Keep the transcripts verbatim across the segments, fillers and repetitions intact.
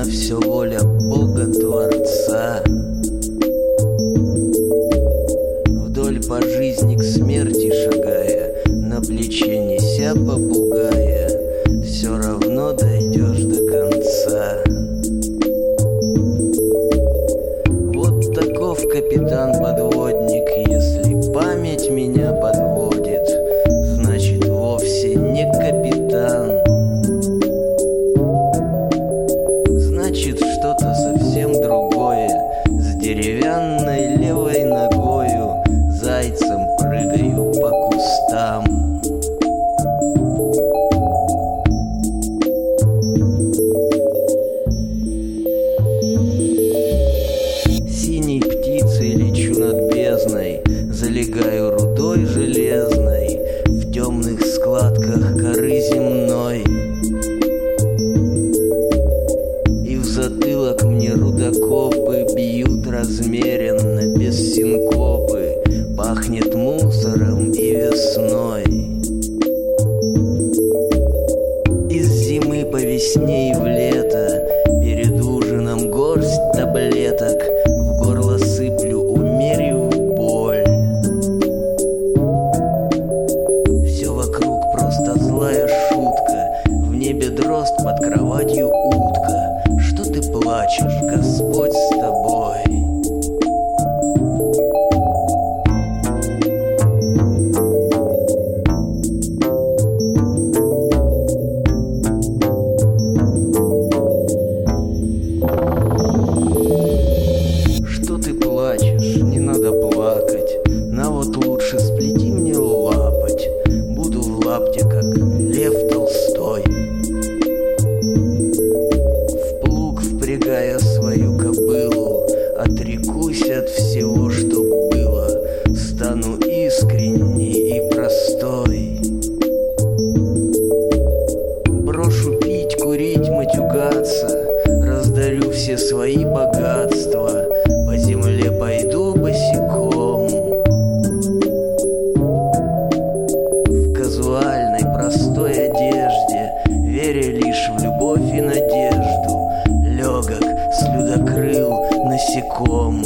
на все воля Бога Творца. Вдоль по жизни к смерти шагая, на плече неся попугая, все равно дойдешь до конца. Вот таков капитан-подводник. Если память меня подводит, значит вовсе не капитан. Значит что-то совсем другое. С деревянной левой ногою зайцем прыгаю по кустам. Синей птицей лечу над бездной, залегаю рудой железной в темных складках коры земной. И в затылок мне рудокопы бьют размеренно, без синкопы. Пахнет мусором и весной. Из зимы по весне и в лето перед ужином горсть таблеток в горло сыплю, умерив боль. Все вокруг просто злая шутка. В небе дрозд, под кроватью утка. Что ты плачешь, Господь с тобой? Что ты плачешь? Не надо плакать. На вот лучше сплети мне лапоть. Буду в лапте, как Лев Толстой. В плуг впрягая свою кобылу, отрекусь от всего, что было. Стану искренней и простой. Брошу пить, курить, матюгаться. Раздарю все свои богатства. По земле пойду босиком. В казуальной простой одежде, веря лишь в любовь и надежду, легок, слюдокрыл, насеком.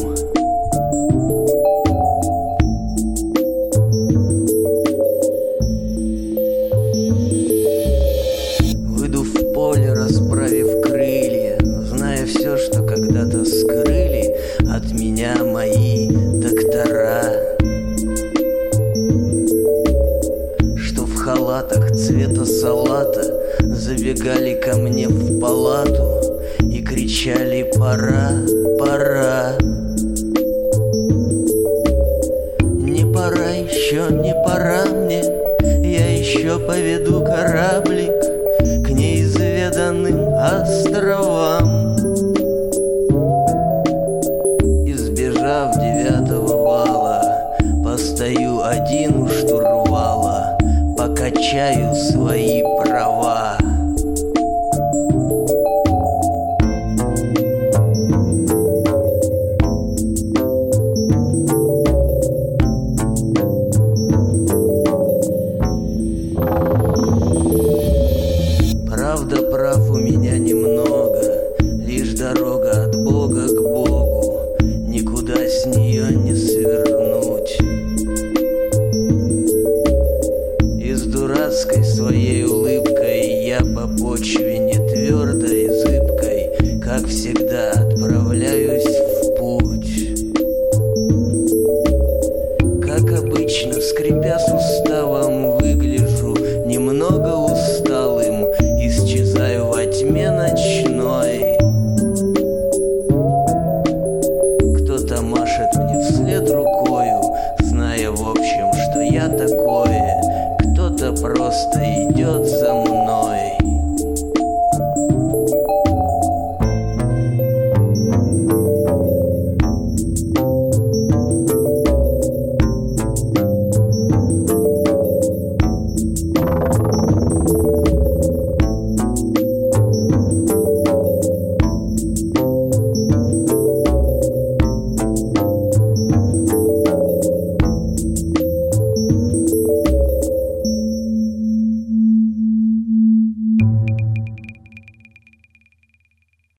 Выйду в поле, расправив крылья, зная все, что когда-то скрыли от меня мои доктора, что в халатах цвета салата забегали ко мне в палату и кричали: пора, пора. Не пора еще, не пора мне, я еще поведу кораблик к неизведанным островам. Избежав девятого вала, постою один у штурвала, покачаю свои права. Правда, прав у меня немного, лишь дорога от Бога к Богу, никуда с нее не свернуть. И с дурацкой своей улыбкой я по почве не твердой и зыбкой, как всегда,